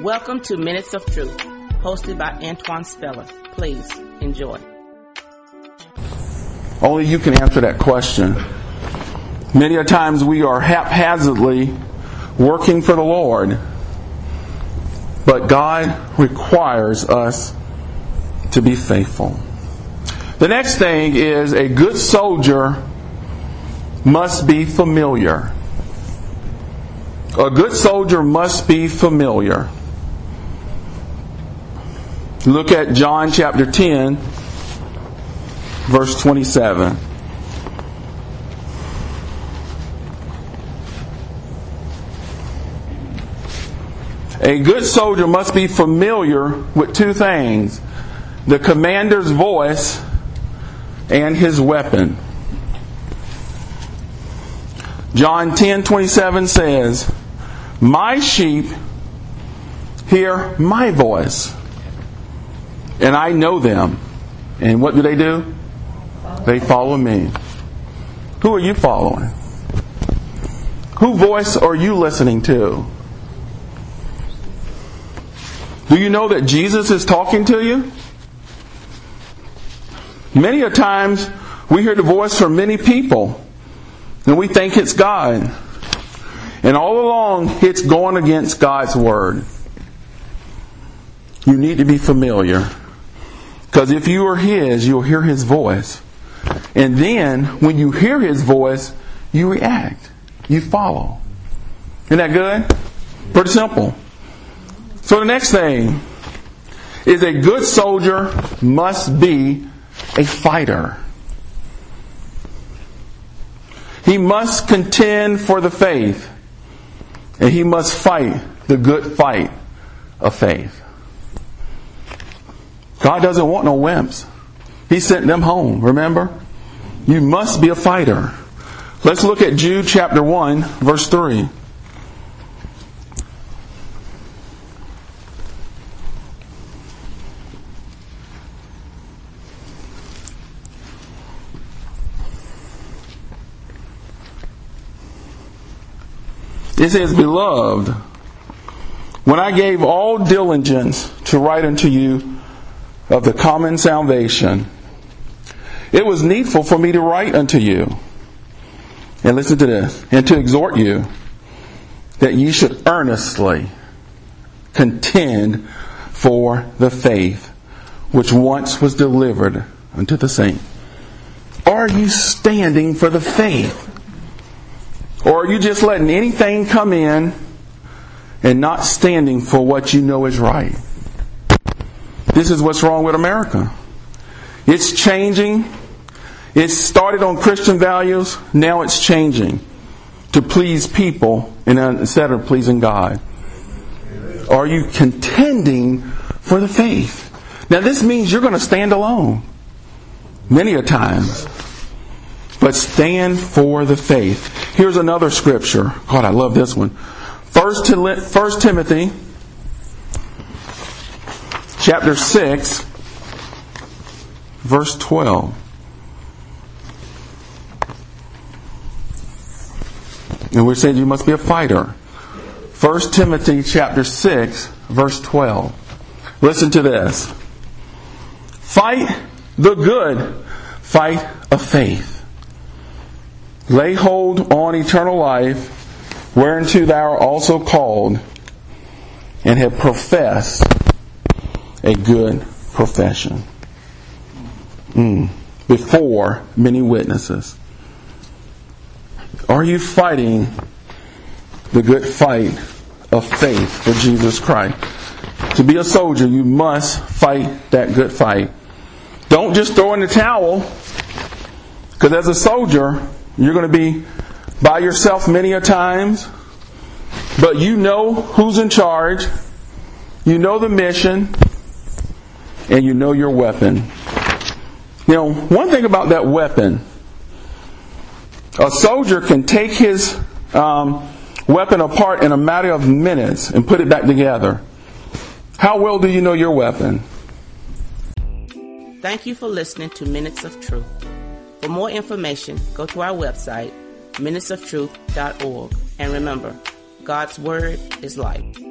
Welcome to Minutes of Truth, hosted by Antoine Speller. Please enjoy. Only you can answer that question. Many a times we are haphazardly working for the Lord, but God requires us to be faithful. The next thing is a good soldier must be familiar. A good soldier must be familiar. Look at John chapter 10, verse 27. A good soldier must be familiar with two things: the commander's voice and his weapon. John 10:27 says, "My sheep hear my voice, and I know them." And what do? They follow me. Who are you following? Whose voice are you listening to? Do you know that Jesus is talking to you? Many a times we hear the voice from many people and we think it's God. And all along it's going against God's word. You need to be familiar. Because if you are His, you'll hear His voice. And then when you hear His voice, you react. You follow. Isn't that good? Pretty simple. So the next thing is a good soldier must be a fighter. He must contend for the faith. And he must fight the good fight of faith. God doesn't want no wimps. He sent them home, remember? You must be a fighter. Let's look at Jude chapter 1, verse 3. It says, "Beloved, when I gave all diligence to write unto you of the common salvation, it was needful for me to write unto you." And listen to this. "And to exhort you that ye should earnestly contend for the faith which once was delivered unto the saints." Are you standing for the faith? Or are you just letting anything come in and not standing for what you know is right? This is what's wrong with America. It's changing. It started on Christian values. Now it's changing to please people instead of pleasing God. Are you contending for the faith? Now this means you're going to stand alone many a times. But stand for the faith. Here's another scripture. God, I love this one. 1 Timothy chapter 6, verse 12. And we said you must be a fighter. 1 Timothy chapter 6, verse 12. Listen to this. "Fight the good fight of faith. Lay hold on eternal life, whereunto thou art also called, and have professed a good profession before many witnesses." Are you fighting the good fight of faith for Jesus Christ? To be a soldier, you must fight that good fight. Don't just throw in the towel, because as a soldier, you're going to be by yourself many a times, but you know who's in charge, you know the mission, and you know your weapon. You know, one thing about that weapon, a soldier can take his weapon apart in a matter of minutes and put it back together. How well do you know your weapon? Thank you for listening to Minutes of Truth. For more information, go to our website, minutesoftruth.org. And remember, God's Word is life.